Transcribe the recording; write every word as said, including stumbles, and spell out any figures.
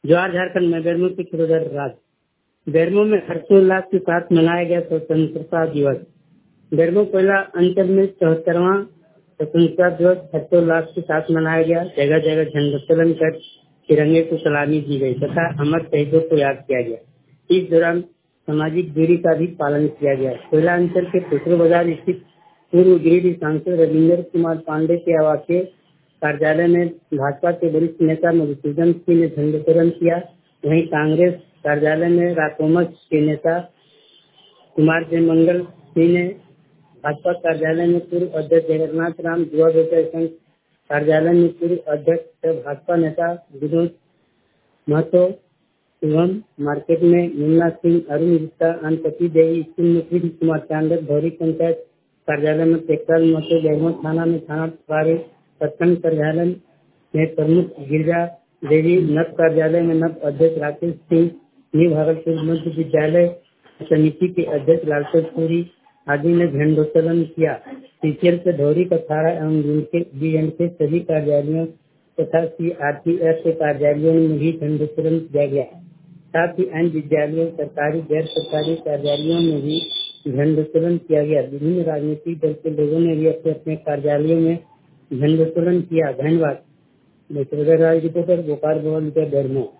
जवाहर झारखंड में बेरमो के खिरोधर राज। बेरमो में हर्षोल्लास के साथ मनाया गया स्वतंत्रता दिवस। बेरमो कोयला अंचल में चौहत्तरवां स्वतंत्रता दिवस हर्षोल्लास के साथ मनाया गया। जगह जगह झंडोत्तोलन कर तिरंगे को सलामी दी गई तथा अमर शहीदों को याद किया गया। इस दौरान सामाजिक दूरी का भी पालन किया गया। कोयला अंचल के खुसरो बाजार स्थित पूर्व गिरिडीह सांसद रविंदर कुमार पांडे के आवासीय कार्यालय में भाजपा के वरिष्ठ नेता मधुसूदन सिंह ने झंडोत्तोलन किया। वहीं कांग्रेस कार्यालय में राकोमस के नेता कुमार जयमंगल सिंह ने भाजपा कार्यालय में पूर्व अध्यक्ष जगन्नाथ राम युवा व्यवसाय संघ कार्यालय में पूर्व अध्यक्ष भाजपा नेता विनोद महतो एवं मार्केट में मुन्ना सिंह, अरुण गुप्ता, अनपति देवी स्कूल में कृष्ण कुमार चांदक, भौरी पंचायत कार्यालय में टेक्टर महतो, बेरमो थाना में थाना प्रभारी, प्रखंड कार्यालय में प्रमुख गिरिजा देवी, नव कार्यालय में नव अध्यक्ष राकेश सिंह, न्यू भागलपुर मध्य विद्यालय समिति के अध्यक्ष लालचंद पुरी आदि ने झंडोत्तोलन किया। सीसीएल से धौरी कथारा एवं बीएंड के सभी कार्यालयों तथा सीआरपीएफ के कार्यालयों में भी झंडोत्तोलन किया गया। साथ ही अन्य विद्यालयों, सरकारी गैर सरकारी कार्यालयों में भी झंडोत्तोलन किया गया। विभिन्न राजनीतिक दल के लोगों ने भी अपने अपने कार्यालयों में झंडोत्तोलन किया। धन्यवाद। रिपोर्टर गोपाल भवन के बेरमो।